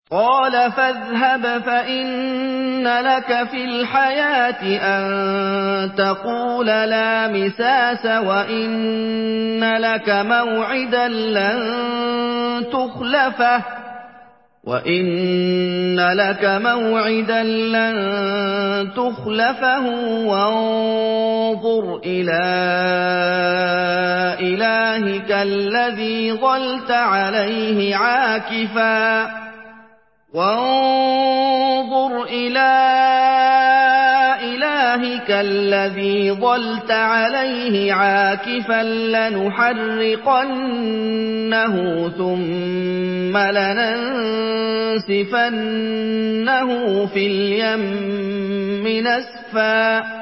قَالَ فَاذْهَبْ فَإِنَّ لَكَ فِي الْحَيَاةِ أَن تَقُولَ لَا مِسَاسَ وَإِنَّ لَكَ مَوْعِدًا لَّن تُخْلَفَهُ وَانظُرْ إِلَىٰ إِلَٰهِكَ الَّذِي ظَلْتَ عَلَيْهِ عَاكِفًا لَّنُحَرِّقَنَّهُ ثُمَّ لَنَنسِفَنَّهُ فِي الْيَمِّ نَسْفًا